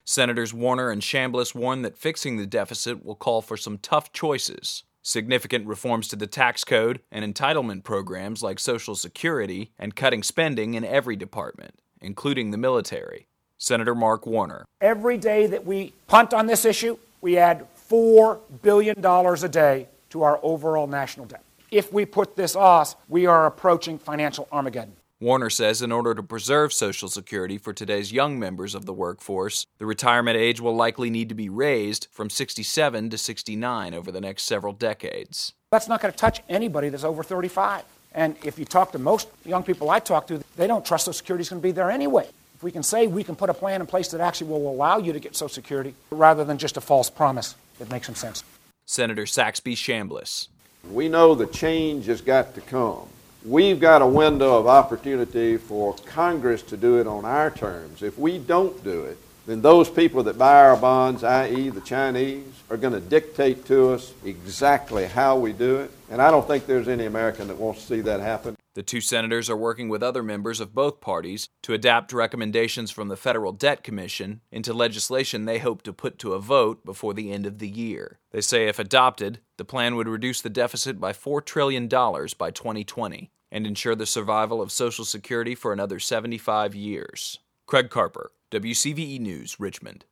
Senators Warner and Chambliss warn that fixing the deficit will call for some tough choices. Significant reforms to the tax code and entitlement programs like Social Security, and cutting spending in every department, including the military. Senator Mark Warner. Every day that we punt on this issue, we add $4 billion a day to our overall national debt. If we put this off, we are approaching financial Armageddon. Warner says in order to preserve Social Security for today's young members of the workforce, the retirement age will likely need to be raised from 67 to 69 over the next several decades. That's not going to touch anybody that's over 35. And if you talk to most young people I talk to, they don't trust Social Security is going to be there anyway. If we can say we can put a plan in place that actually will allow you to get Social Security rather than just a false promise, it makes some sense. Senator Saxby Chambliss. We know the change has got to come. We've got a window of opportunity for Congress to do it on our terms. If we don't do it, then those people that buy our bonds, i.e. the Chinese, are going to dictate to us exactly how we do it. And I don't think there's any American that wants to see that happen. The two senators are working with other members of both parties to adapt recommendations from the Federal Debt Commission into legislation they hope to put to a vote before the end of the year. They say if adopted, the plan would reduce the deficit by $4 trillion by 2020 and ensure the survival of Social Security for another 75 years. Craig Carper, WCVE News, Richmond.